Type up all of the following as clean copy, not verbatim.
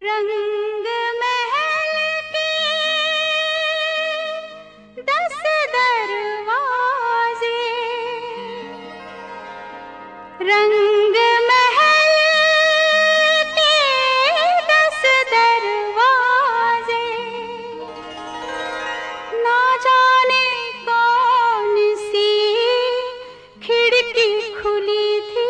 रंग महल के 10 दरवाजे, रंग महल के 10 दरवाजे, ना जाने कौन सी खिड़की खुली थी,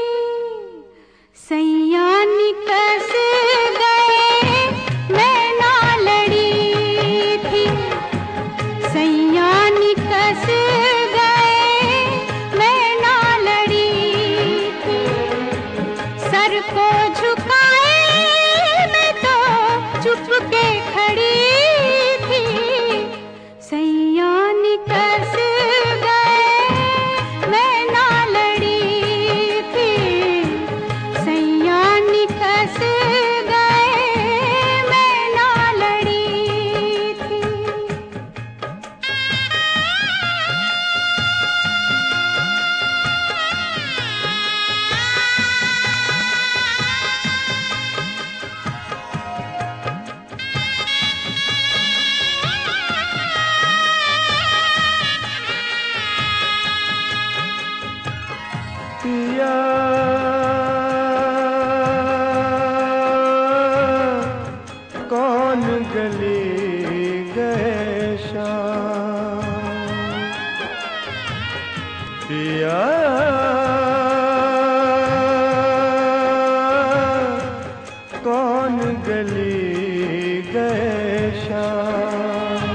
सैया निकस गए मैं ना लड़ी थी, सैया निकस गए मैं ना लड़ी थी, सर को झुकाए मैं तो चुप के खड़ी थी, सैया निकस गए मैं ना लड़ी थी, सैया निकस गए मैं ना लड़ी थी। पिया कौन गली गए शाम, पिया कौन गली गए शाम,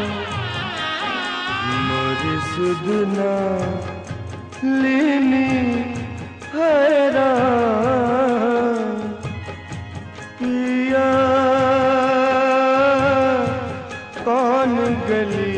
मोरी सुधना लीनी हैरान, पिया कौन गली